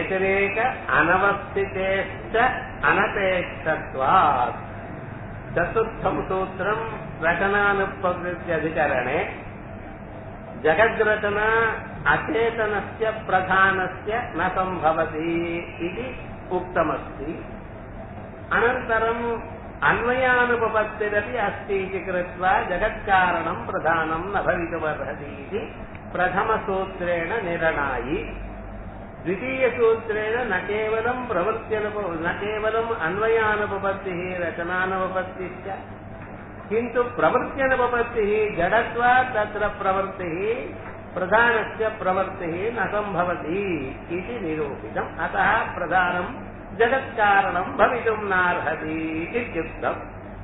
व्यतिरेक अनवस्थितेश्च अनपेक्षत्वात्। चतुर्थं सूत्रं रचनानुपवृत्त्यधिकरणे जगद्रचना अचेतनस्य प्रधानस्य न संभवति इति उक्तमस्ति। अनन्तरम् अन्वयानुपपत्तिरपि अस्ति इति कृत्वा जगत्कारणं प्रधानं न भवितुमर्हति इति प्रथमसूत्रेण निर्णायि। द्वितीयसूत्रेण न केवलं न केवलम् अन्वयानुपपत्तिः रचनानुपपत्तिश्च, किन्तु प्रवृत्त्यनुपपत्तिः जडत्वात् तत्र प्रवृत्तिः प्रधानस्य प्रवृत्तिः न संभवति इति निरूपितम्। अतः प्रधानं जगत्कारणं भवितुं नार्हति इत्युक्तम्।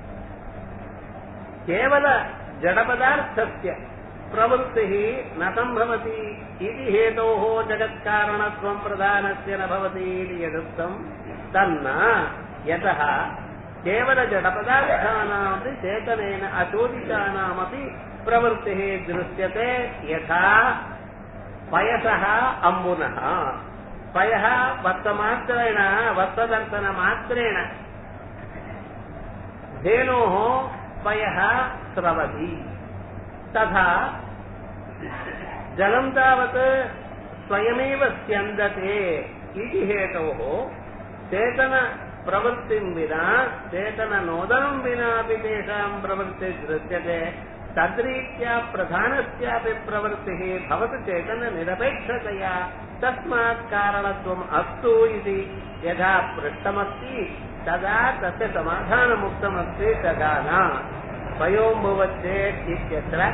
केवल जडपदार्थस्य प्रवृत्तिः न संभवति इति हेतोः जगत्कारणत्वं प्रधानस्य न भवति इति यदुक्तं तन्न। यतः केवल जडपदार्थानामपि चेतनेन अचोदितानामपि प्रवृत्तिः दृश्यते। यथा पयसः अम्बुनः, पयः वत्तमात्रेण वत्तदर्शनमात्रेण धेनोः पयः स्रवति, तथा जलं तावत् स्वयमेव स्यन्दते इति हेतोः चेतनप्रवृत्तिं विना चेतननोदनं विनापि तेषां प्रवृत्तिः दृश्यते। तद्रीत्या प्रधानस्यापि प्रवृत्तिः भवति चेतननिरपेक्षतया, तस्मात् कारणत्वम् अस्तु इति यथा पृष्टमस्ति तदा तस्य समाधानमुक्तमस्ति। तथा न स्वयोम्भुवच्चेत् इत्यत्र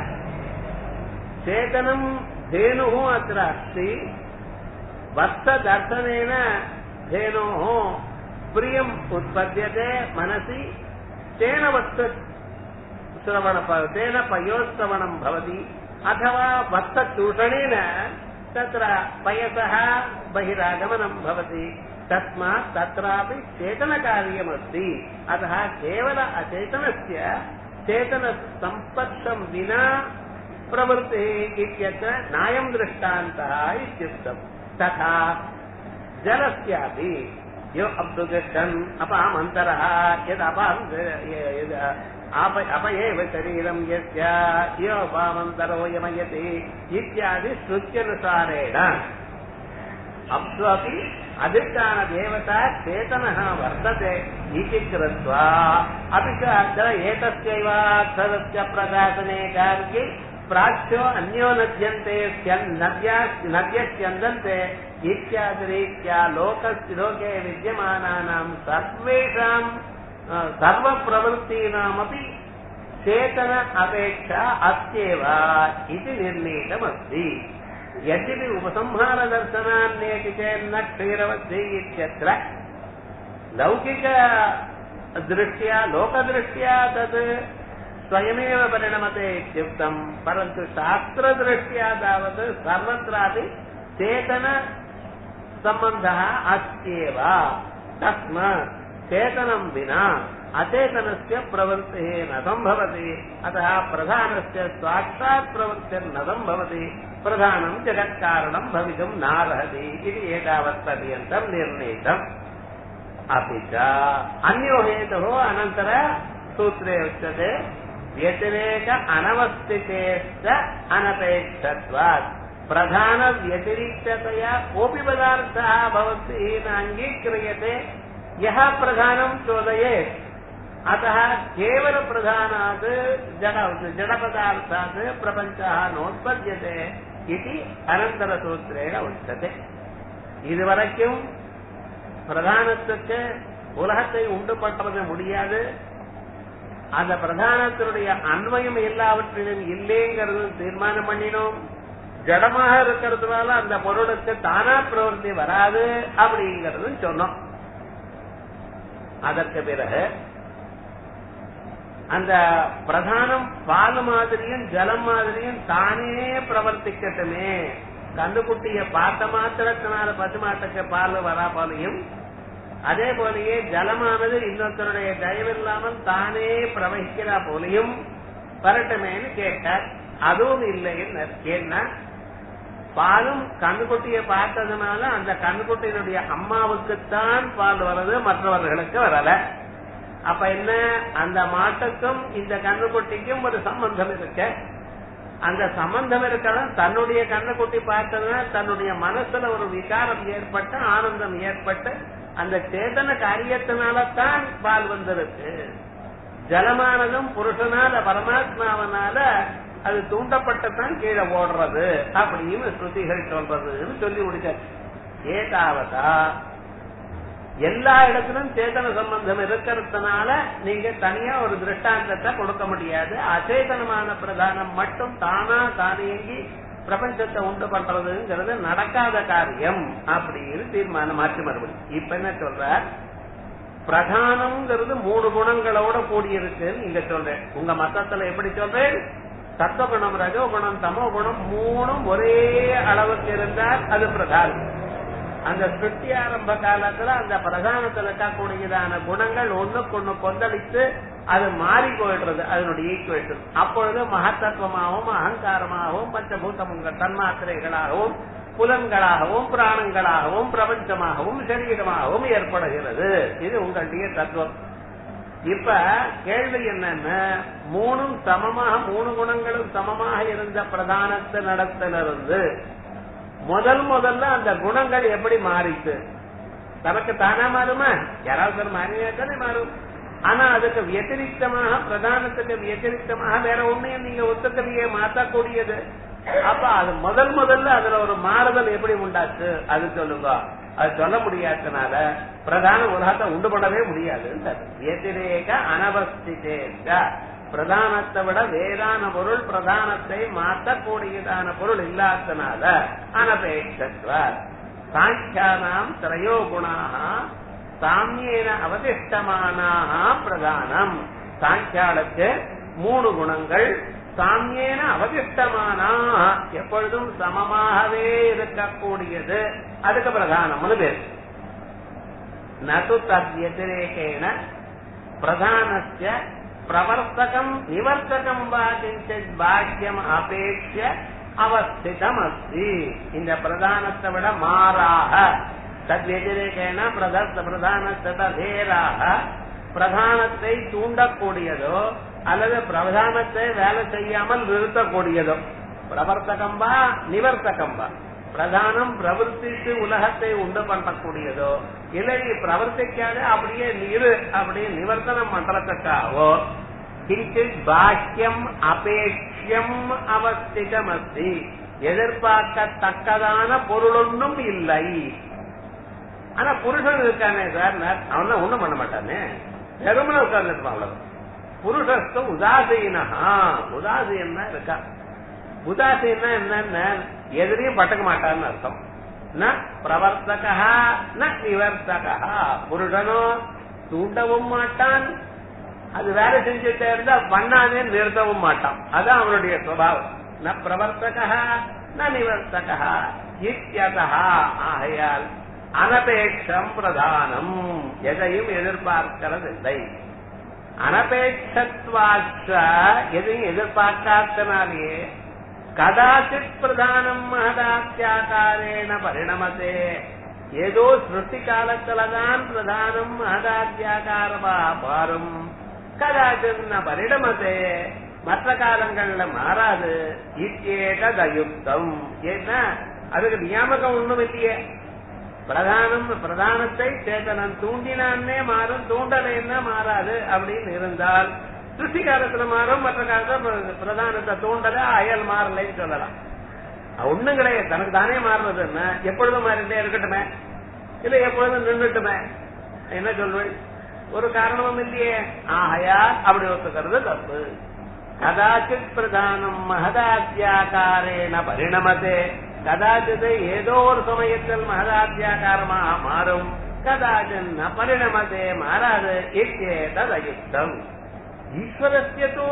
चेतनं धेनुः अत्र अस्ति। वत्सदर्शनेन धेनोः प्रियम् उत्पद्यते मनसि, तेन तेन पयोश्रवणं भवति, अथवा वत्सचूषणेन तत्र पयसः बहिरागमनं भवति। तस्मात् तत्रापि चेतनकार्यमस्ति। अतः केवल अचेतनस्य चेतनसम्पर्शं विना प्रवृत्तिः इत्यत्र नायं दृष्टान्तः इत्युक्तम्। तथा जलस्यापि यो अब्दुगच्छन् अपामन्तरः अपयेव शरीरं यस्य यो अपामन्तरो यमयति इत्यादि श्रुत्यनुसारेण अप्स्वपि अधिष्ठानदेवता चेतनः वर्तते इति कृत्वा, अपि च अत्र एतस्यैवाक्षरस्य प्रकाशने कार्ये प्राच्यो अन्यो नद्यन्ते नद्यस्यन्दन्ते इत्यादिरीत्या लोके विद्यमानानां सर्वेषां सर्वप्रवृत्तीनामपि चेतन अपेक्षा अस्त्येव इति निर्णीतमस्ति। यद्यपि उपसंहारदर्शनान्येति चेन्न क्षीरवद्धिः इत्यत्र लौकिकदृष्ट्या लोकदृष्ट्या तत् स्वयमेव परिणमते इत्युक्तं, परन्तु शास्त्रदृष्ट्या तावत् सर्वत्रापि चेतनसम्बन्धः अस्त्येव। तस्मात् चेतनं विना अचेतनस्य प्रवृत्तिः न संभवति। अतः प्रधानस्य साक्षात् प्रवृत्तिर्न संभवति, प्रधानं जगत्कारणं भवितुं नार्हति इति एतावत्पर्यन्तं निर्णीतम्। अपि च अन्यो हेतुः अनन्तर सूत्रे उच्यते व्यतिरेक अनवस्थितेश्च अनपेक्षत्वात्। प्रधानव्यतिरिक्ततया कोऽपि पदार्थः भवद्भिः नाङ्गीक्रियते यः प्रधानं चोदयेत्। अतः केवल प्रधानात् जडपदार्थात् प्रपञ्चः नोत्पद्यते इति अनन्तरसूत्रेण उच्यते. இதுவரைக்கும் பிரதானத்துக்கு உலகத்தை உண்டு பண்ணுறது முடியாது, அந்த பிரதானத்தினுடைய அன்வயம் எல்லாவற்றிலும் இல்லைங்கிறது தீர்மானம் பண்ணினோம். ஜடமாக இருக்கிறதுனால அந்த பொருளுக்கு தானா பிரவர்த்தி வராது அப்படிங்கிறது சொன்னோம். அதற்கு பிறகு அந்த பிரதானம் பால் மாதிரியும் ஜலம் மாதிரியும் தானே பிரவர்த்திக்கட்டுமே. கண்டுகுட்டிய பார்த்த மாத்திரத்தினால பசுமாட்டுக்கு பால் வரா போலையும், அதே போலயே ஜலமானது இன்னொருத்தருடைய தயவில்லாமல் தானே பிரவகிக்கிறா போலையும் வரட்டுமேன்னு கேட்டார். அதுவும் இல்லைன்னு. ஏன்னா பாலும் கண்ணுக்குட்டியை பார்த்ததுனால அந்த கண்ணுக்குட்டியினுடைய அம்மாவுக்குத்தான் பால் வர்றது, மற்றவர்களுக்கு வரல. அப்ப என்ன, அந்த மாட்டுக்கும் இந்த கண்ணுக்குட்டிக்கும் ஒரு சம்பந்தம் இருக்கு. அந்த சம்பந்தம் இருக்கலாம். தன்னுடைய கண்ணுக்குட்டி பார்த்ததுன்னா தன்னுடைய மனசுல ஒரு விகாரம் ஏற்பட்டு ஆனந்தம் ஏற்பட்டு அந்த சேதன காரியத்தினால்தான் பால் வந்திருக்கு. ஜலமானதும் புருஷனால பரமாத்மாவனால அது தூண்டப்பட்டுத்தான் கீழே ஓடுறது அப்படின்னு ஸ்ருதிகள் சொல்றதுன்னு சொல்லி முடிச்சாச்சு. ஏதாவதா எல்லா இடத்திலும் சேதன சம்பந்தம் இருக்கிறதுனால நீங்க தனியா ஒரு திருஷ்டாந்தத்தை கொடுக்க முடியாது. அச்சேதனமான பிரதானம் மட்டும் தானா தானியங்கி பிரபஞ்சத்தை உண்டு பண்றதுங்கிறது நடக்காத காரியம் அப்படின்னு தீர்மானம் மாற்றி மறுபடியும். இப்ப என்ன சொல்ற, பிரதானம்ங்கிறது 3 குணங்களோட கூடியிருக்குன்னு நீங்க சொல்றேன். உங்க மத்தத்துல எப்படி சொல்றேன், சத்துவகுணம் ரஜோகுணம் தமோ குணம் 3 ஒரே அளவுக்கு இருந்தால் அது பிரதானம். அந்த சிருஷ்டி ஆரம்ப காலத்துல அந்த பிரதானத்தில் இருக்கக்கூடியதான குணங்கள் ஒண்ணுக்கு ஒண்ணு கொந்தளித்து அது மாறி போயிடுறது, அதனுடைய ஈக்குவேஷன். அப்பொழுது மகத்தத்துவமாகவும் அகங்காரமாகவும் பஞ்சபூதமுங்க தன்மாத்திரைகளாகவும் புலன்களாகவும் பிராணங்களாகவும் பிரபஞ்சமாகவும் சரீரமாகவும் ஏற்படுகிறது. இது உங்களுடைய தத்துவம். இப்ப கேள்வி என்னன்னா, 3 சமமாக 3 குணங்களும் சமமாக இருந்த பிரதானத்தை நடத்திலிருந்து முதல்ல அந்த குணங்கள் எப்படி மாறிச்சு? தனக்கு தானா மாறுமா? யாராவது மாறினாத்தானே மாறும். ஆனா அதுக்கு வியதிரிக்தமாக பிரதானத்துக்கு வியதிரிக்தமாக வேற ஒன்னையும் நீங்க ஒத்துக்கலையே மாற்றக்கூடியது. அப்ப அது முதல்ல அதுல ஒரு மாறுதல் எப்படி உண்டாச்சு அது சொல்லுங்க. அது சொல்ல முடியாதனால பிரதான உலகத்தை உண்டு பண்ணவே முடியாது. வியதிரேக அனவஸ்திதேக, பிரதானத்தை விட வேறான பொருள் பிரதானத்தை மாற்றக்கூடியதான பொருள் இல்லாதனால அனபேட்சத்வாத். சாங்கியானாம் திரையோ குணாக சாமியேன அவதிஷ்டமானாக பிரதானம். சாங்கியாளுக்கு 3 குணங்கள் சாமியேன அவதிஷ்டமானா, எப்பொழுதும் சமமாகவே இருக்கக்கூடியது, அதுக்கு பிரதானம்னு பேர். நது தத் வத்திரேகேன பிரதானஸ்ய பிரவர்த்தகம் நிவர்த்தகம் வா கிஞ்சித் பாக்கியம் அபேட்ச அவஸ்திதம் அஸ்தி. இந்த பிரதானத்தை விட மாறாக தத்வெதிரேகேன பிரதானத்தேராக பிரதானத்தை தூண்டக்கூடியதோ அல்லது பிரதானத்தை வேலை செய்யாமல் நிறுத்தக்கூடியதோ, பிரவர்த்தகம் வா நிவர்த்தகம் வா, பிரதானம் பிரவர்த்தித்து உலகத்தை உண்டு பண்ணக்கூடியதோ இல்லை பிரவர்த்திக்காத அப்படியே நீரு அப்படியே நிவர்த்தனம் பண்றதுக்காகவோ கிஞ்சித் பாக்கியம் அபேட்சியம் அவஸ்திதம் அஸ்தி, எதிர்பார்க்கத்தக்கதான பொருளொன்னும் இல்லை. ஆனா புருஷன் இருக்கானே சார், அவன் ஒண்ணும் பண்ண மாட்டானே, வெறுமன உட்கார்ந்து இருப்பான். புருஷஸ்து உதாசீனஹா, உதாசீனா இருக்கா. உதாசீனா என்னன்னா எதிரையும் பட்டக்க மாட்டான்னு அர்த்தம். ந பிரவர்த்தகா ந நிவர்த்தகா, புருஷனோ தூண்டவும் மாட்டான், அது வேலை செஞ்சுட்டே இருந்தா பண்ணாதே நிறுத்தவும் மாட்டான். அதான் அவனுடைய சுபாவம். ந பிரவர்த்தகா ந நிவர்த்தகா இத்யதா. ஆகையால் அனபேட்சம் பிரதானம், எதையும் எதிர்பார்க்கிறதில்லை. அனபேட்சத்வாச்ச, எதையும் எதிர்பார்க்காதனாலேயே கதாச்சித் பிரதானம் மகதாத்யாகாரேன பரிணமதே, ஏதோ சிருஷ்டி காலத்துலதான் பிரதானம் மகதாத்யாகாரமா மாறும். கதாச்சின்ன பரிணமதே, மற்ற காலங்கள்ல மாறாது. இத்யேதயுக்தம், ஏன்னா அதுக்கு நியாமகம் ஒண்ணும் இல்லையே. பிரதானத்தை சேதனம் தூண்டினான்னே மாறும், தூண்டலைன்னா மாறாது அப்படின்னு இருந்தால் சிருஷ்டி காலத்துல மாறும், மற்ற காலத்துல பிரதானத்தை தூண்டல அயல் மாறலைன்னு சொல்லலாம். ஒண்ணும் கிடையாது, தனக்கு தானே மாறுறதுன்னா எப்பொழுதும் மாறிட்டே இருக்கட்டுமே, இல்ல எப்பொழுதும் நின்றுட்டுமே, என்ன சொல்வேன், ஒரு காரணமும் இல்லையே. ஆகையா அப்படி ஒத்துக்கிறது தப்பு. கதாச்சித் பிரதானம் மகதாத்யாகாரேன பரிணமதே, கதாச்சித் ஏதோ ஒரு சமயத்தில் மகதாத்யாகாரமாக மாறும், கதாச்சின் பரிணமதே மாறாது. இத்யேதயுக்தம். ஈஸ்வரஸ்யது,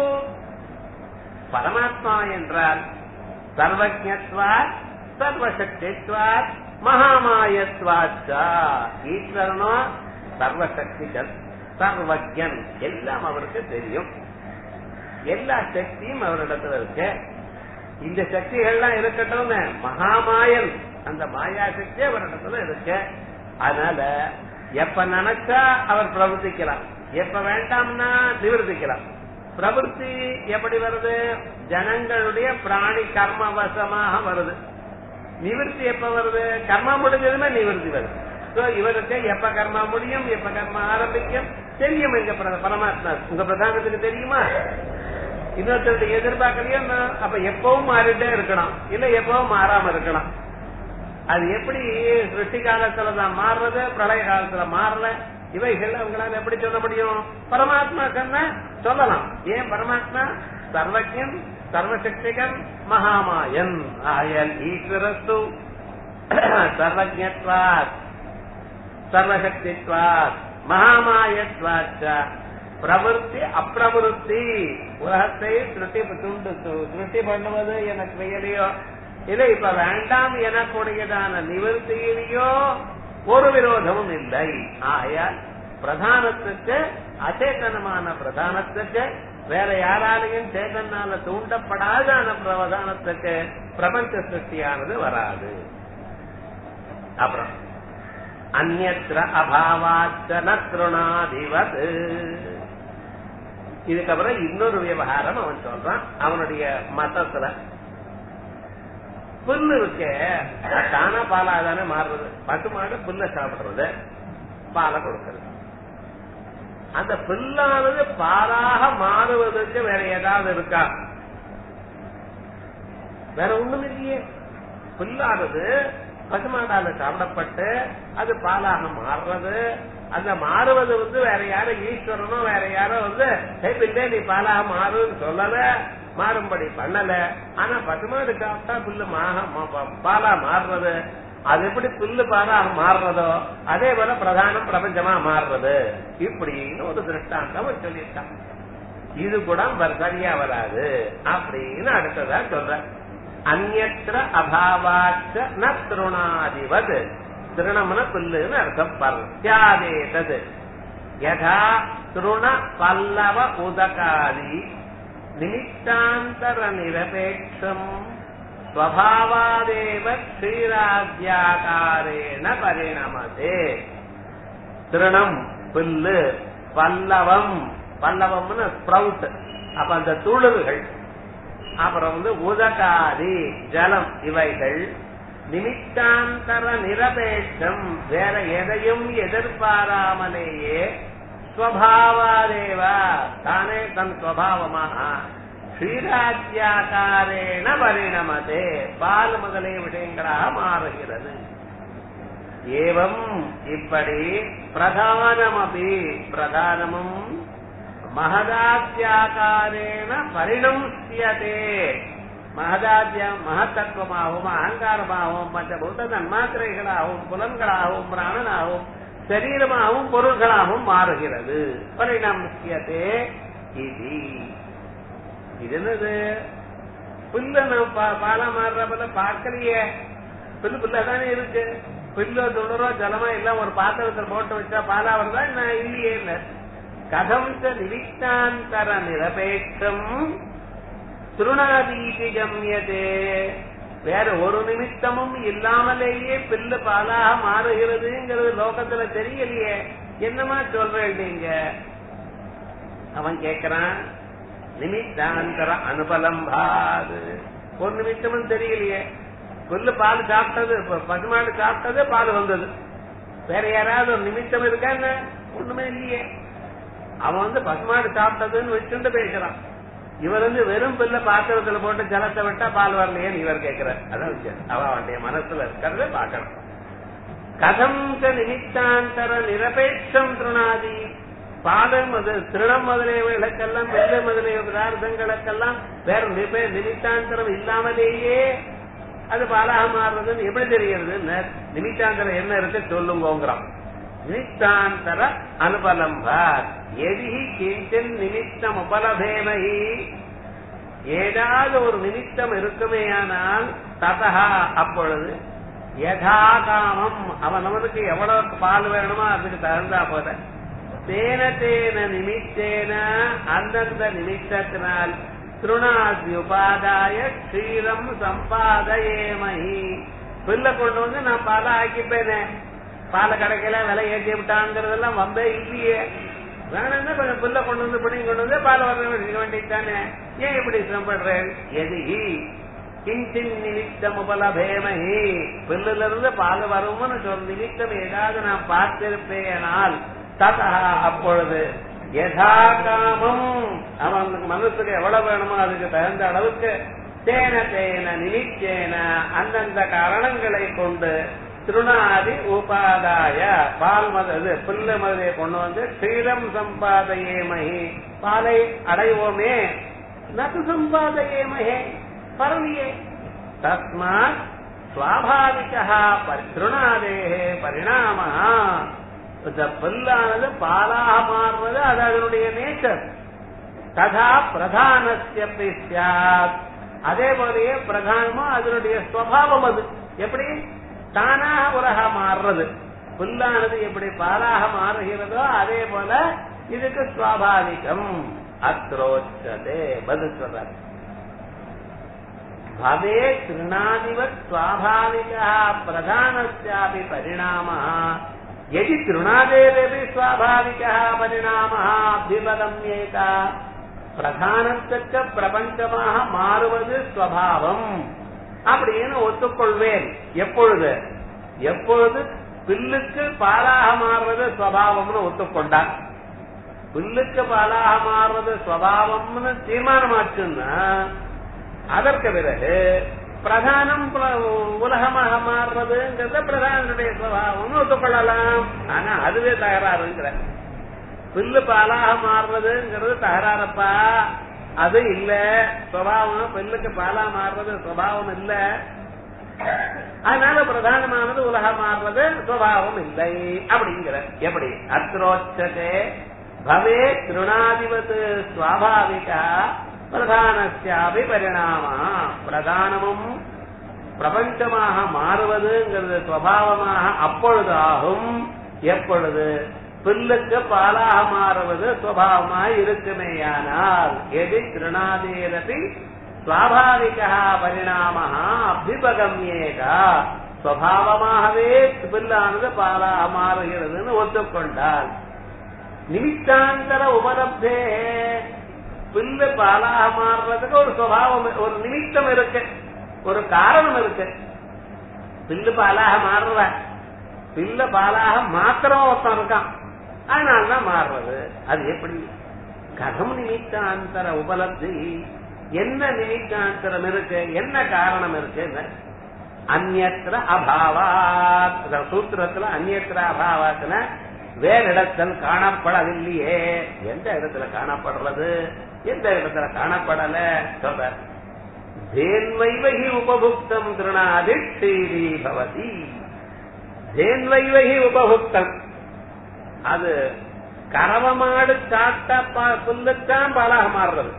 பரமாத்மா என்றால் சர்வஜத்வாத் சர்வசக்தித்வாத் மகாமாயத்வாச்சா. ஈஸ்வரனோ சர்வசக்திகள், சர்வஜன், எல்லாம் அவருக்கு தெரியும், எல்லா சக்தியும் அவரிடத்துல இருக்கு. இந்த சக்திகள்லாம் இருக்கட்டும், மகாமாயன் அந்த மாயா சக்தி அவரிடத்துல இருக்கு. அதனால எப்ப நினைச்சா அவர் பிரவர்த்திக்கலாம், எப்ப வேண்டாம்னா நிவர்த்திக்கலாம். பிரவருத்தி எப்படி வருது? ஜனங்களுடைய பிராணி கர்மவசமாக வருது. நிவர்த்தி எப்ப வருது? கர்மா முடிஞ்சதுமே நிவர்த்தி வருது. இவருக்கு எப்ப கர்மா முடியும், எப்ப கர்மா ஆரம்பிக்கும் தெரியும். எங்க பரமாத்மா உங்க பிரதானத்துக்கு தெரியுமா? இன்னொருத்தருடைய எதிர்பார்க்கலையோ, அப்ப எப்பவும் மாறிட்டே இருக்கணும், இல்ல எப்பவும் மாறாம இருக்கணும். அது எப்படி சிருஷ்டி காலத்துலதான் மாறுறது, பிரளய காலத்துல மாறல, இவைகள் அவங்களால எப்படி சொல்ல முடியும்? பரமாத்மா சொன்ன சொல்லலாம். ஏன்? பரமாத்மா சர்வஜன், சர்வசக்திகன், மகாமாயன். ஆயல் ஈஸ்வரஸ்து சர்வஜத்வாத் சர்வசக்தித்வாத் மகாமாயத்வாச்ச பிரவருத்தி அப்பிரவருத்தி. உலகத்தை திருஷ்டி பண்ணுவது எனக்கு வெயிலையோ இல்ல இப்ப வேண்டாம் எனக்குடையதான நிவர்த்தியிலையோ ஒரு விரோதமும் இல்லை. ஆகையால் பிரதானத்துக்கு அச்சேதனமான பிரதானத்துக்கு வேற யாராலையும் சேதனால தூண்டப்படாதான பிரதானத்துக்கு பிரபஞ்ச சிருஷ்டியானது வராது. அப்புறம் அந்யத்ர அபாவாச்சன திருணாதிவத். இதுக்கப்புறம் இன்னொரு விவகாரம் அவன் சொல்றான். அவனுடைய மதத்துல புல்லு இருக்க தானா பாலாதானே மாறுறது. பட்டு மாடு புல்ல சாப்பிடுறது, பாலை கொடுக்கறது. அந்த புல்லானது பாலாக மாறுவதற்கு வேற ஏதாவது இருக்கா? வேற ஒண்ணும் இல்லையே. புல்லானது பசுமாடால சாப்பிடப்பட்டு அது பாலாக மாறுறது. அந்த மாறுவது வேற யாரும் ஈஸ்வரனோ வேற யாரோ நீ பாலாக மாறுன்னு சொல்லல, மாறும்படி பண்ணல. ஆனா பசுமாடு சாப்பிட்டா புல்லு பாலா மாறுறது. அது எப்படி புல்லு பாலாக மாறுறதோ அதே போல பிரதானம் பிரபஞ்சமா மாறுறது. இப்படின்னு ஒரு திருஷ்டாந்தம் சொல்லியிருக்கான். இது கூட சரியா வராது அப்படின்னு அடுத்ததா சொல்ற. அந்யத்ர அபாவாச்ச ந திருணாதிவத். திருணம்னா புல்லுன்னு அர்த்தம். பர்த்தியாதேதது யதா திருண பல்லவ உதகாதி நிமித்தாந்தர நிரபேட்சம் ஸ்வபாவாதேவ ஸ்ரீராஜ்யாகாரேண பரிணமதே. திருணம் புல்லு, பல்லவம் பல்லவம்னு ஸ்ப்ரவுட், அப்ப அந்த துளிர்கள், அப்புறம் உதகாதி ஜலம், இவைகள் நிமித்தாந்தர நிரபேட்சம் வேற எதையும் எதிர்பாராமலேயே ஸ்வபாவாதேவ தானே தன் ஸ்வபாவமாக ஸ்ரீராஜ்யாகாரேண பரிணமதே பால் முதலிய விஷயங்களாக மாறுகிறது. ஏவம் இப்படி பிரதானமபி பிரதானமும் மகதாத்யாகாரேண பரிணம்ஸ்யதே. மகத்தத்துவமாகவும் அகங்காரமாகவும் பஞ்சபூத தன்மாத்திரைகளாகவும் புலன்களாகவும் பிராணனாகவும் சரீரமாகவும் பொருள்களாகவும் மாறுகிறது. பரிணம்ஸ்யதே. இது என்னது? புல்ல பாலா மாறுற போல பார்க்கலையே. புல்லு புல்லதானே இருக்கு. புல்லோ துளரோ ஜலமா எல்லாம் ஒரு பாத்திரத்தில் போட்டு வச்சா பாலா வருதா? நான் இல்லையே. கதம் நிமித்தாந்தர நிரபேட்சம் திருணாதீதி கம்யதே. வேற ஒரு நிமித்தமும் இல்லாமலேயே பில்லு பாலாக மாறுகிறதுங்கிறது லோகத்துல தெரியலையே. என்னமா சொல்றேன் நீங்க? அவன் கேக்குறான், நிமித்தாந்தர அனுபலம்பாது. ஒரு நிமித்தமும் தெரியலையே. புல்லு பால் சாப்பிட்டது, பசுமாடு சாப்பிட்டது, பால் வந்தது. வேற யாராவது ஒரு நிமித்தம் இருக்கான்னு? ஒண்ணுமே இல்லையே. அவன் பசுமாடு சாப்பிட்டதுன்னு வச்சுட்டு பேசுறான். இவர் வெறும் பில்ல பாத்திரத்துல போட்டு ஜலத்தை விட்டா பால் வரலையேன்னு இவர் கேட்கிறார். அதான் விஷயம். அவனுடைய மனசுல இருக்கிறத பாக்கணும். கதம் நிமித்தாந்தர நிரபேட்சம் திருணாதி. பாலம் திருணம் முதலியவர்களுக்கெல்லாம் வெள்ளை முதலிய பதார்த்தங்களுக்கெல்லாம் வேற நிமித்தாந்தரம் இல்லாமலேயே அது பாலாக மாறுறதுன்னு எப்படி தெரிகிறது? நிமித்தாந்தரம் என்ன இருக்கு சொல்லுங்கிறான். நிமித்தாந்தர அனுபலம்பார். எதிகி கிஞ்சன் நிமித்தம் உபலபேமஹி. ஏதாவது ஒரு நிமித்தம் இருக்குமேயானால் ததா அப்பொழுது யதா காமம் அவனுக்கு எவ்வளவு பால் வேணுமோ அதுக்கு தகுந்தா போத தேன தேன நிமித்தேன அந்தந்த நிமித்தத்தினால் திருணாத்யுபாதாய க்ஷீரம் சம்பாதயேமஹி. பில்ல கொண்டு வந்து நான் பாலை ஆக்கிப்பேனே, பாலை கிடைக்கல விலை ஏற்றி விட்டாங்கிறதெல்லாம் வம்பே இல்லையே. வேணும்னா கொஞ்சம் பில்ல கொண்டு வந்து பிடி கொண்டு வந்து பால் வர வேண்டியதானே, ஏன் இப்படி சிரமப்படுறேன்? எதிகி கிஞ்சின் நிமித்தம் உபலபேமஹி. பில்லுல இருந்து பால் வரும்னு சொல் நிமித்தம் ஏதாவது நான் பார்த்திருப்பேனால் ததா அப்பொழுது யதா காமம் அவனுக்கு மனசுக்கு எவ்வளவு வேணுமோ அதுக்கு தகுந்த அளவுக்கு தேன தேன நிமித்தேன அந்தந்த காரணங்களை கொண்டு திருணாதி உபாதாய பால் மது புல்ல மதுரை கொண்டு வந்து க்ஷீரம் சம்பாதையேமஹி பாலை அடைவோமே, நது சம்பாதையேமஹே பரவியே. தஸ்மாத் ஸ்வாபாவிகா திருணாதேஹே பரிணாமஹ. இந்த புல்லானது பாலாக மாறுவது அது அதனுடைய நேச்சர். ததா பிரதானஸ்யபி ஸ்யாத். அதே போலயே பிரதானமும் அதனுடைய ஸ்வபாவம். அது எப்படி தானாக உலக மாறுறது, புல்லானது எப்படி பாலாக மாறுகிறதோ அதே போல இதுக்கு சுவாபாவிகம். அத்ரோச்சதே பதில் சொல்றாரு. பவே திருணாதிவத் சுவாபாவிகா பிரதானஸ்யாபி பரிணாமஹ. यदि திருணாதேரபி ஸ்வாபாவிகா பரிணாமஹ அபிபதம்யேத. பிரதானத்துக்கு பிரபஞ்சமாக மாறுவது ஸ்வபாவம் அப்படின்னு ஒத்துக்கொள்வேன். எப்பொழுது எப்பொழுது பில்லுக்கு பாலாக மாறுவது ஸ்வபாவம்னு ஒத்துக்கொண்டார், பில்லுக்கு பாலாக மாறுவது ஸ்வபாவம்னு தீர்மானமாச்சுன்னா அதற்கு பிறகு பிரதானம் உலகமாக மாறுறதுங்கிறத பிரதானுடைய சுவாவம் ஒத்துக்கொள்ளலாம். ஆனா அதுவே தகராறுங்கிற. பில்லு பாலாக மாறுறதுங்கிறது தகராறப்பா, அது இல்ல சுவாவம். பில்லுக்கு பாலா மாறுறது சுவாவம் இல்ல, அதனால பிரதானமானது உலகம் மாறுறது சுவாவம் இல்லை அப்படிங்கிற. எப்படி அத்ரோச்சதே பவே திருணாதிபத் ஸ்வாபாவிகா பிரதானஸ்யாபி பரிணாம. பிரதானமும் பிரபஞ்சமாக மாறுவதுங்கிறது சுவாவமாக அப்பொழுது ஆகும் எப்பொழுது பில்லுக்கு பாலாக மாறுவது சுவாவமாக இருக்குமேயானால். எதி திருணாதேரபி சுவாபாவிகா பரிணாம அபிபகம்யேதா. சுவாவமாகவே பில்லானது பாலாக மாறுகிறதுன்னு ஒத்துக்கொண்டால் நிமித்தாந்தர உபலப்தே. பில்லு பாலாக மாறுறதுக்கு ஒரு சுவாவம், ஒரு நிமித்தம் இருக்கு, ஒரு காரணம் இருக்கு. பில்லு பாலாக மாறுற, பில்ல பாலாக மாத்திரம் ஒருத்தம் இருக்கான், அதனால்தான் மாறுறது. அது எப்படி? கதம் நிமித்தாந்தர உபலப்தி. என்ன நிமித்தாந்தரம் இருக்கு, என்ன காரணம் இருக்கு? அந்யத்ர அபாவாத். சூத்திரத்துல அந்யத்ர அபாவாத்துல வேற இடத்தில் காணப்படவில்லையே. எந்த இடத்துல காணப்படுறது, எந்த இடத்துல காணப்படல சொல்ற. தேன்வைவகி உபபுக்தம் திருணாதி ஸ்ரீரி பவதி. தேன்வைவகி உபபுக்தம், அது கறவமாடு சாப்பிட்டா புல்லுத்தான் பாலாக மாறுறது.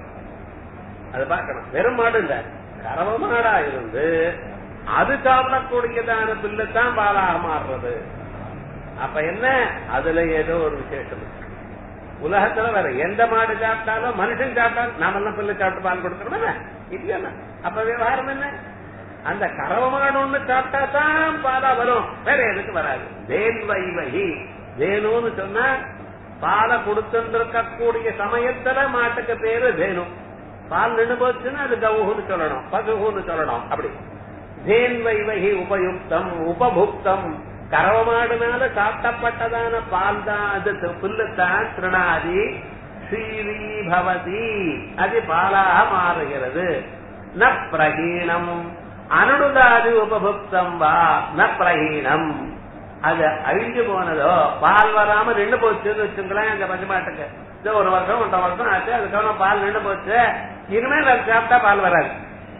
அது பார்க்கணும். வெறும் மாடு இல்ல, கறவ மாடா இருந்து அது சாப்பிடக்கூடியதான புல்லுத்தான் பாலாக மாறுறது. அப்ப என்ன, அதுல ஏதோ ஒரு விசேஷம் இருக்கு. உலகத்துல வேற எந்த மாடு சாப்பிட்டாலும் மனுஷன் சாப்பிட்டாலும் நாமெல்லாம் பிள்ளை சாப்பிட்டு பால் கொடுக்கணும் இல்லையா? அப்ப விவகாரம் என்ன? அந்த கறவ மாடு ஒண்ணு சாப்பிட்டா தான் பாலா வரும், வேற எதுக்கு வராது. தேன்வைவகி, தேனுன்னு சொன்னா பாலை கொடுத்துருக்கக்கூடிய சமயத்துல மாட்டுக்கு பேரு தேனு. பால் நின்று போச்சுன்னா அது கவுன்னு சொல்லணும், பசுன்னு சொல்லணும். அப்படி தேன்வைவகி உபயுக்தம் உபபுக்தம். கறவமாடுனால சாப்பிட்டப்பட்டதான பால் தான், அது புல்லுத்தான் திருணாதி ஸ்ரீரி பவதி, அது பாலாக மாறுகிறது. ந பிரகீணம் அனுதாதி உபபுக்தம் வா ந பிரகீணம். அது அழிஞ்சு போனதோ, பால் வராம நின்று போச்சுன்னு வச்சுங்களேன். அந்த பசுமாட்டுக்கு ஒரு வருஷம் 1.5 வருஷம் ஆச்சு, அதுக்கான பால் நின்று போச்சு, இனிமேல் அது சாப்பிட்டா பால் வராது.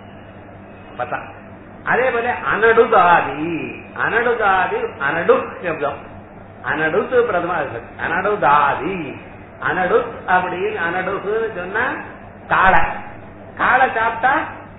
பார்த்தா அதே போல அனடுதாதி. அனடுதாதி அனடு சப்தம், அனடுத்து பிரதமா இருக்கு. அனடுதாதி அனடுத் அப்படின்னு அனடுன்னு சொன்னா காளை. காளை சாப்பிட்டா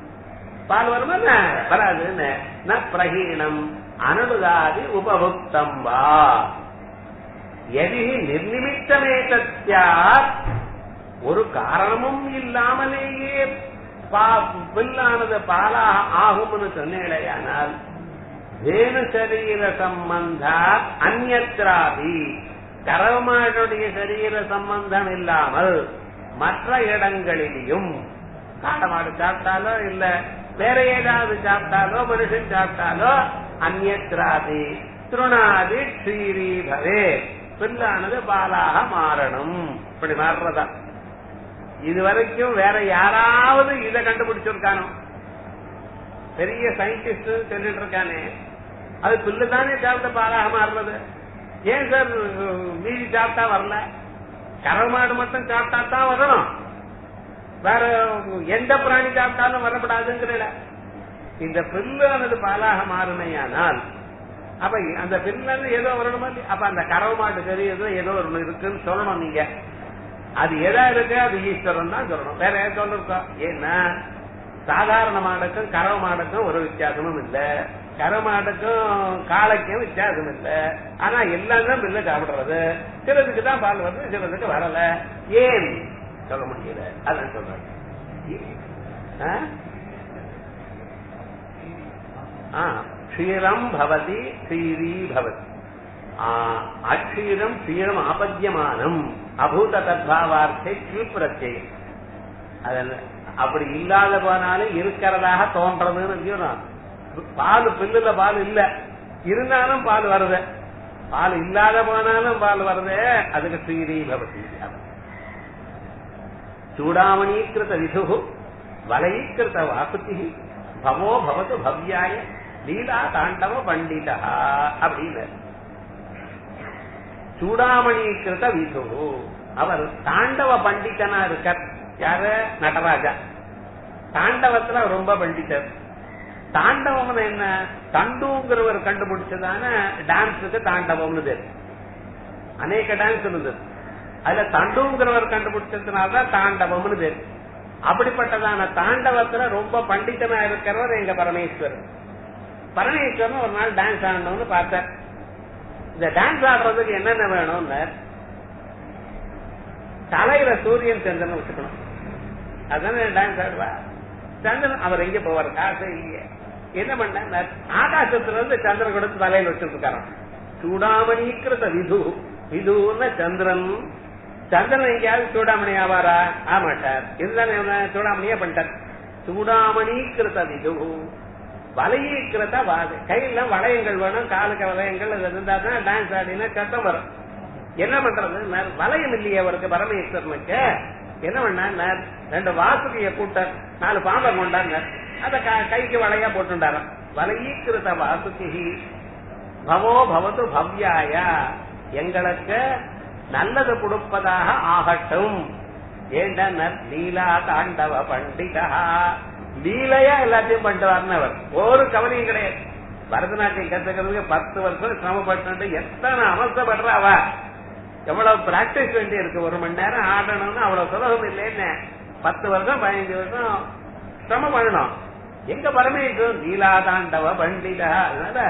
பால் வருமா? வராதுன்னு. ந பிரகீணம் அனடுதாதி உபபுக்தம் வா. எதி நிர்நிமித்தமே தத்யாத். ஒரு காரணமும் இல்லாமலேயே பில்லானது பாலா ஆகும்னு சொன்னேடையானால் தேனு சரீர சம்பந்தா அந்யத்ராபி கரவமாடுடைய சரீர சம்பந்தம் இல்லாமல் மற்ற இடங்களிலும் காடமாடு சாப்பிட்டாலோ இல்ல வேற ஏதாவது சாப்பிட்டாலோ மனுஷன் சாப்பிட்டாலோ அந்யத்ராபி திருணாதி க்ஷீரி பவே பில்லானது பாலாக மாறணும். இப்படி மாறுறதா இதுவரைக்கும் வேற யாராவது இதை கண்டுபிடிச்சிருக்கானோ? பெரிய சயின்டிஸ்ட் சொல்லிட்டு இருக்கானே, அது பில்லு தானே சாப்பிட்ட பாலாக மாறுறது. ஏன் சார் மீதி சாப்பிட்டா வரல? கரமாடு மட்டும் சாப்பிட்டா தான் வரணும், வேற எந்த பிராணி சாப்பிட்டாலும் வரப்படாதுங்கிற. இந்த பில்லானது பாலாக மாறுமையானால் அப்ப அந்த பில்லு ஏதோ வரணுமா? அப்ப அந்த கறவை மாட்டு சரீரத்துல ஏதோ ஒண்ணு இருக்குன்னு சொல்லணும். நீங்க அது எதா இருக்கு அது ஈஸ்வரன் தான் சொல்லணும், வேற ஏன் சொல்லிருக்கோம்? ஏன்னா சாதாரண மாடுக்கும் கறவை மாடுக்கும் ஒரு வித்தியாசமும் இல்ல, கறவை மாடுக்கும் காளைக்கும் வித்தியாசம் இல்ல. ஆனா எல்லாம் தான் பில்ல சாப்பிடுறது. சிலதுக்கு தான் பால் வருது, சிலதுக்கு வரல. ஏன் சொல்ல முடியல? அதான் சொல்றேன். க்ஷீரம் பவதி க்ஷீரி பவதி. அக்ஷீரம் க்ஷீரம் ஆபத்தியமானம் அபூத தத்பாவார்த்தை கீழ்பிரச்சயம். அப்படி இல்லாத போனாலும் இருக்கிறதாக தோன்றதுன்னு. பால் பில்லுல பால் இல்ல இருந்தாலும் பால் வருது, பால் இல்லாத போனாலும் பால் வருது, அதுக்கு க்ஷீரி பவதி. சூடாமணீகிருத விது வலயீகிருத வாசுதி பவோ பவது பவ்யாய லீலா தாண்டவ பண்டிதா அப்படின்னு. சூடாமணீகிருத விது அவர் தாண்டவ பண்டிதனா இருக்கார். யாரு? நடராஜா. தாண்டவத்துல ரொம்ப பண்டிதர். தாண்டவம் என்ன? தண்டுங்கிறவர் கண்டுபிடிச்சதான டான்ஸுக்கு தாண்டவம்னு பேரு. அநேக டான்ஸ் இருந்தது, அதுல தண்டுங்கிறவர் கண்டுபிடிச்சதுனாலதான் தாண்டவம்னு பேரு. அப்படிப்பட்டதான தாண்டவத்துல ரொம்ப பண்டிதனா இருக்கிறவர் எங்க பரமேஸ்வரன். பரமேஸ்வரன் ஒரு நாள் டான்ஸ் ஆடணும்னு பார்த்தேன். இந்த டான்ஸ் ஆடுறதுக்கு என்னென்ன வேணும்னு, தலையில சூரியன் சந்திரன் வச்சுக்கணும், அதுதானே டான்ஸ் ஆடுவா. சந்திரன் அவர் எங்க போவார்? காசு இல்லையே. என்ன பண்ண, ஆகாசத்துல இருந்து சந்திரன் கொடுத்து தலையில வச்சுட்டு இருக்காராம். சூடாமணிக்கிற விது, விதுன்னு சந்திரன். சந்திரன் எங்கேயாவது சூடாமணி ஆவாரா? ஆமாட்டார். இருந்தாலும் சூடாமணியா பண்ணிட்டார். சூடாமணிக்கிருத்த விது வலையீக்கிரத வாது. கையில வளையங்கள் வேணும், காலுக்கு வளையங்கள் இருந்தா தான் டான்ஸ் ஆடினா சத்தம் வரும். என்ன பண்றது? வளையம் இல்லையே அவருக்கு பரமேஸ்வரனுக்கு. என்ன பண்ண, 2 வாசுகிய கூட்டார், 4 பாம்பை கொண்டாங்க, அத கைக்கு வளையா போட்டுட்டாராம். வலையீக்கிருத வாசுகி பவோ பவது பவ்யாய, எங்களுக்கு நல்லது கொடுப்பதாக ஆகட்டும். ஏண்ட லீலா தாண்டவ பண்டிதா, லீலையா எல்லாத்தையும் பண்ணிட்டு அவர் ஒரு கவலையும் கிடையாது. பரதநாட்டியம் கத்துக்கிறதுக்கு 10 வருஷம் சிரமப்பட்டு எத்தனை அவசரப்படுற அவ, எவ்வளவு பிராக்டிஸ் வேண்டி இருக்கு. 1 மணி நேரம் ஆடணும்னு அவ்வளவு சுலபம் இல்லைன்னு 10 வருஷம் 15 வருஷம் சிரமம் பண்ணணும். எங்க பரமேஸ்வரன் லீலா தாண்டவ பண்டிதா. அதனால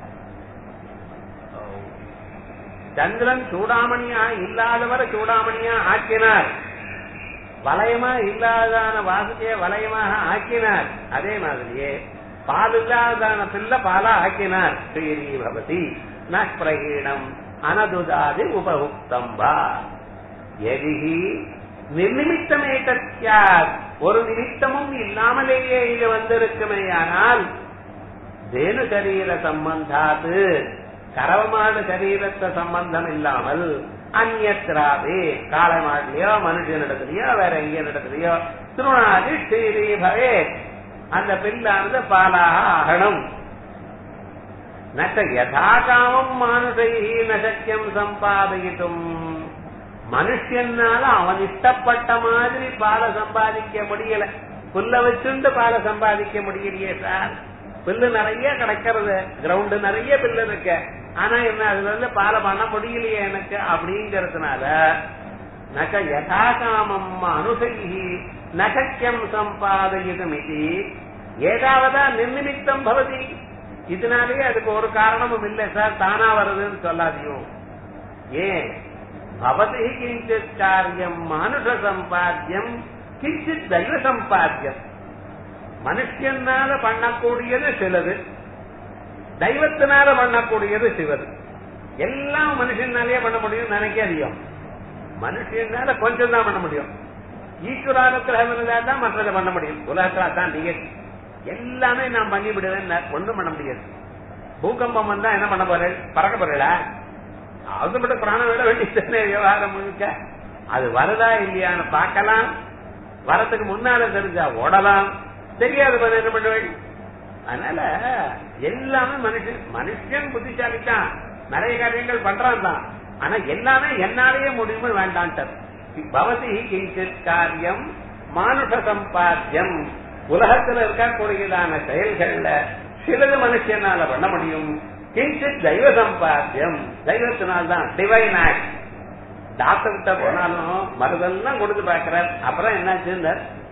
சந்திரன் சூடாமணியா இல்லாதவரை சூடாமணியா ஆக்கினார், வலயமா இல்லாதான வாசுகிய வலயமாக ஆக்கினார். அதே மாதிரியே பால் இல்லாதான பிள்ளை பாலா ஆக்கினார். ஸ்ரீரி பவதி நஷ்பிரகீணம் அனதுதாதி உபகுப்தம்பா எதிகி நிர்நிமித்தமே தத்யாத், ஒரு நிமித்தமும் இல்லாமலேயே இது வந்திருக்குமேயானால் தேனு சரீர சம்பந்தாது, கரவமாடு சரீரத்த சம்பந்தம் இல்லாமல் அந்நியத்ராவே காலமாடலையோ மனுஷனிடத்திலயோ வேற எங்க இடத்துலயோ திருநாதி ஸ்ரீரி பவே, அந்த பில்லானது பாலாக ஆகணும். நச்ச யதாகாமம் மானுஷை நசக்கியம் சம்பாதிக்கும், மனுஷனால அவன் இஷ்டப்பட்ட மாதிரி பாலை சம்பாதிக்க முடியல. புல்ல வச்சுண்டு பாலை சம்பாதிக்க முடியலையே சார். பில்லு நிறைய கிடைக்கிறது, கிரவுண்டு நிறைய பில்லு இருக்கு, ஆனா என்ன அதுல இருந்து பாலை பண்ண முடியலையே எனக்கு அப்படிங்கறதுனால நக யதாகாமம் அனுசைஹி நசக்கியம் சம்பாதிக்கும் இது ஏதாவதா நிர்நிமித்தம் பவதி. இதனாலேயே அதுக்கு ஒரு காரணமும் இல்லை சார், தானா வருதுன்னு சொல்லாதியும். ஏன் பவதி கிஞ்சித் காரியம் மானுஷ சம்பாத்தியம் கிஞ்சித் தெய்வ சம்பாத்தியம். மனுஷனால பண்ணக்கூடியது சிலது, தெய்வத்தினால பண்ணக்கூடியது சிலது. எல்லாம் மனுஷனாலேயே பண்ண முடியும் நினைக்காதியும். மனுஷனால கொஞ்சம் தான் பண்ண முடியும். ஈஸ்வரானுக்கிரகம் இருந்தால் தான் மற்றதை பண்ண முடியும். உலகத்துல தான் டிக்கெட் எல்லாமே நான் பண்ணி விடுவேன், ஒன்றும் பண்ண முடியாது. பூகம்பம் வந்தா என்ன பண்ண போறேன்? பறக்க போறா? அது மட்டும் பிராணம் விட வேண்டிய விவகாரம் முழுக்க. அது வருதா இல்லையான்னு பார்க்கலாம், வரத்துக்கு முன்னால தெரிஞ்சா ஓடலாம், தெரியாத போது என்ன பண்ணுவேன்? அதனால எல்லாமே மனுஷன் புத்திசாலித்தான், நிறைய காரியங்கள் பண்றான் தான். ஆனா எல்லாமே என்னாலேயே முடியுமே வேண்டான்ட்டார். பவதி கிஞ்சித் காரியம் மானுஷ சம்பாத்தியம். உலகத்துல இருக்கக்கூடியதான செயல்கள்ல சிலது மனுஷனால பண்ண முடியும். கிஞ்சித் தெய்வ சம்பாத்தியம், தெய்வத்தினால்தான், டிவைன் ஆக்ட். டாக்டர் கிட்ட போனாலும் மருந்தெல்லாம் கொடுத்து பாக்குறார். அப்புறம் என்னாச்சு,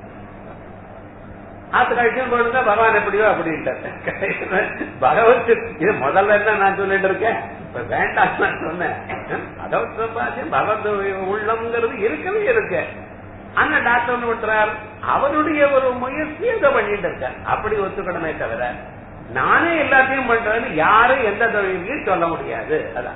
ஆத்து கழிச்சும் போடுங்க பகவான் எப்படியோ அப்படின்ட்டு பகவத். இது முதல்ல என்ன நான் சொல்லிட்டு இருக்கேன், இப்ப வேண்டாம் நான் சொன்னேன். பகவத் சம்பாத்தியம் பகவத் உள்ளம்ங்கிறது இருக்கவே இருக்கு. ஆனா டாக்டர் விட்டுறார், அவருடைய ஒரு முயற்சி இதை பண்ணிட்டு இருக்க. அப்படி ஒத்துக்கணுமே தவிர நானே எல்லாத்தையும் பண்றேன்னு யாரும் எந்த தொழிலையும் சொல்ல முடியாது. அதான்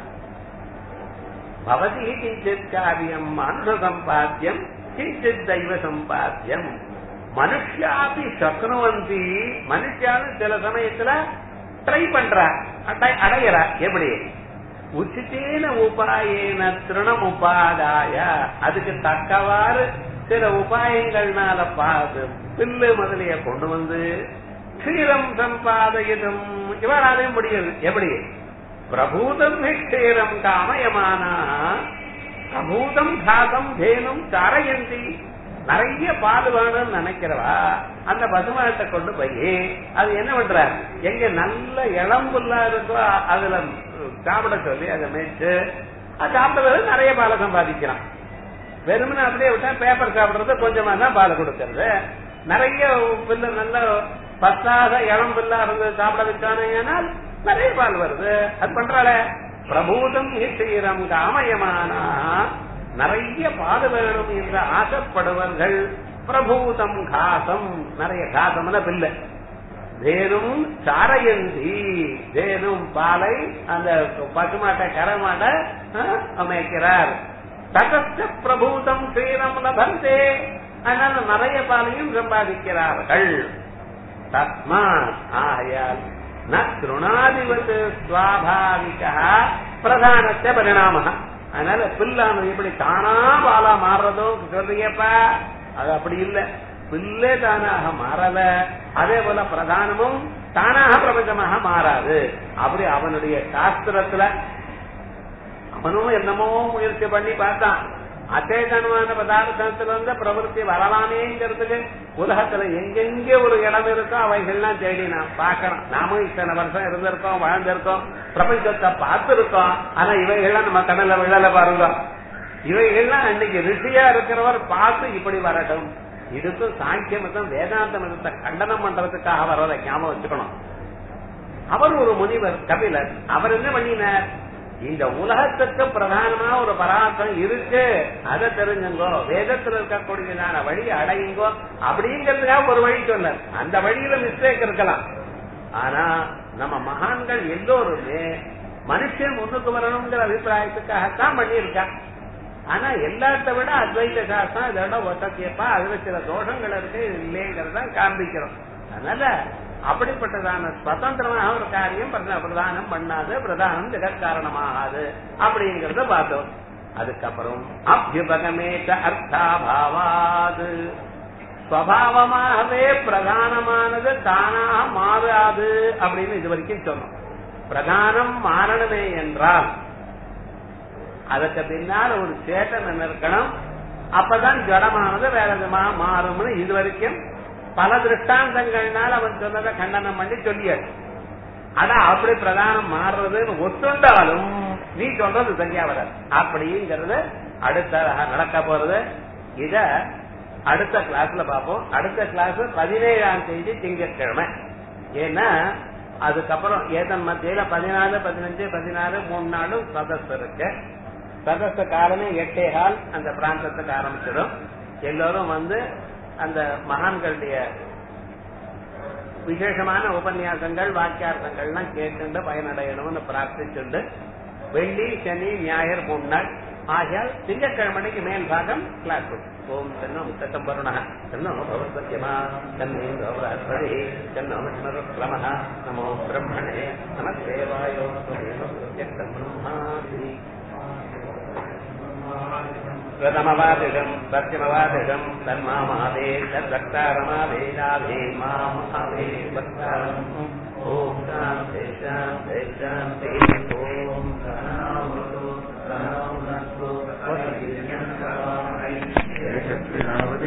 பவதி கிஞ்சித் காரியம் மானுஷ சம்பாத்தியம் கிஞ்சித் தெய்வ சம்பாத்தியம். மனுஷாபி சக்னுவந்தி, மனுஷாலும் சில சமயத்துல ட்ரை பண்ற அடையிற. எப்படி? உச்சித்தேன உபாயேன திருணம் உபாதாய, அதுக்கு தக்கவாறு சில உபாயங்கள்னால பார்த்து பில்லு முதலிய கொண்டு வந்து க்ஷீரம் சம்பாதயிதும் இவராலே முடியுது. எப்படி? பிரபூதம் க்ஷீரம் காமயமானா பிரபூதம் காதம் தேனும் சாரயந்தி. நிறைய பால் வேணும்னு நினைக்கிறவா அந்த பசுமாட்டை கொண்டு போய் அது என்ன பண்ற, எங்க நல்ல இளம்புல்லா இருக்கோ அதுல சாப்பிட சொல்லி அதை மேய்ச்சு அது சாப்பிடுறது நிறைய பாலை சம்பாதிக்கிறான். வெறுமனே அப்படியே விட்டா பேப்பர் சாப்பிடுறது கொஞ்சமா தான் பால் கொடுக்கறது. நிறைய பில்லு நல்ல பத்தாக இளம்பில்லா இருந்து சாப்பிட வச்சானால் நிறைய பால் வருது. அது பண்றாள பிரபூதம் ஈரம் காமயமானா, நிறைய பால் வேணும் என்று ஆசைப்படுவர்கள். பிரபூதம் காசம், நிறைய காசம்னா பில்லு. தேனும் சாரயந்தி, தேனும் பாலை அந்த பசுமாட்டை கரமாட்டை அமைக்கிறார். தகஸ்த பிரபூதம் ஸ்ரீரம் லபந்தே, அதனால நிறைய பாலையும் சம்பாதிக்கிறார்கள். தஸ்மா ஆயால் நுணாதிபத் சுவாபாவிக பிரதானத்தை பரிணாம. அதனால பில்லானது எப்படி தானா பாலா மாறுறதோ சொல்றீங்கப்பா, அது அப்படி இல்லை. பில்லே தானாக மாறல, அதே போல பிரதானமும் தானாக பிரபஞ்சமாக மாறாது. அப்படி அவனுடைய சாஸ்திரத்துல அவனும் என்னமோ முயற்சி பண்ணி பார்த்தான். அச்சேதனமான பதார்த்தத்துல இருந்து பிரவருத்தி வரலாமேங்கிறதுக்கு உலகத்துல எங்கெங்கே ஒரு இடம் இருக்கோ அவைகள்லாம் தேடி நான் பார்க்கணும். நாமும் இத்தனை வருஷம் இருந்திருக்கோம், வாழ்ந்திருக்கோம், பிரபஞ்சத்தை பார்த்திருக்கோம். ஆனா இவைகள்லாம் நம்ம கடல்ல விழல பாருங்க. இவைகள்லாம் அன்னைக்கு ரிஷியா இருக்கிறவர் பார்த்து இப்படி வரட்டும். இதுக்கும் சாங்கிய மதம் வேதாந்த மதத்தை கண்டனம் பண்றதுக்காக வர்றதை ஞாபகம் வச்சுக்கணும். அவர் ஒரு முனிவர் கபிலர். அவர் என்ன பண்ணினார், இந்த உலகத்துக்கு பிரதானமா ஒரு பராசம் இருக்கு, அதை தெரிஞ்சுங்கோ, வேதத்தில் இருக்கக்கூடியதான வழி அடையுங்கோ அப்படிங்கிறதுக்காக ஒரு வழி சொன்னார். அந்த வழியில மிஸ்டேக் இருக்கலாம். ஆனா நம்ம மகான்கள் எல்லோருமே மனுஷன் முன்னுக்கு வரணுங்கிற அபிப்பிராயத்துக்காகத்தான் பண்ணியிருக்காங்க. ஆனா எல்லாத்த விட அத்வைத சாஸ்திரம் இதோட ஒசத்தியப்பா, அதுல சில தோஷங்கள் இருக்கு இல்லைங்கிறத காண்பிக்கிறோம். அதனால அப்படிப்பட்டதான சுதந்திரமாக ஒரு காரியம் பிரதானம் பண்ணாது, பிரதானம் ஜெகத்காரணமாகாது அப்படிங்கறத பார்த்தோம். அதுக்கப்புறம் அபியுபகமேத அர்த்தாபாவாது, ஸ்வபாவமாகவே பிரதானமானது தானாக மாறாது அப்படின்னு இது வரைக்கும் சொன்னோம். பிரதானம் மாறணுமே என்றால் அதுக்கு பின்னால் ஒரு சேட்டன் இருக்கணும், அப்பதான் ஜடமானது வேற விதமாக மாறும்னு இது வரைக்கும் பல திருஷ்டாந்தங்கள்னால அவன் சொன்னதை கண்டனம் பண்ணி சொல்லியாச்சு. ஆனா அப்படி பிரதானம் மாறுறதுன்னு ஒத்துண்டாலும் நீ சொல்றது சரியா வராது அப்படிங்கிறது அடுத்த நடக்க போறது. இத அடுத்த கிளாஸ்ல பார்ப்போம். அடுத்த கிளாஸ் 17ஆம் தேதி திங்கட்கிழமை. ஏன்னா அதுக்கப்புறம் ஏதன் மத்தியில 14, 15, 16 3 நாளும் சதஸ் இருக்கு. சதச காலமே 8:15 அந்த பிராந்தத்துக்கு ஆரம்பிச்சிடும். எல்லோரும் அந்த மகான்களுடைய விசேஷமான உபன்யாசங்கள் வாக்கியார்த்தங்கள்லாம் கேட்டு பயனடையணும்னு பிரார்த்திச்சுண்டு வெள்ளி சனி ஞாயிறு 3 நாள் ஆகியால் திங்கட்கிழமைக்கு மேல் பாகம் கிளாஸ். ஓம் தன்னோ முத்தம் வருண தன்னோ பவத்யமா தன்னோ பவதி தன்னோ விஷ்ணுருக்ரம நமோ பிரம்மணே நமஸ்தேவாயோ பிரம்மாதி பிரதமவாதிடம் சத்தியமவாதிடம் தன்மாமாவே தத்வக்தாரமாவேதாவே மாமாவே வக்தாரம். ஓம் சாந்தி சாந்தி சாந்தி. ஓம் சரணாவது சரணாவது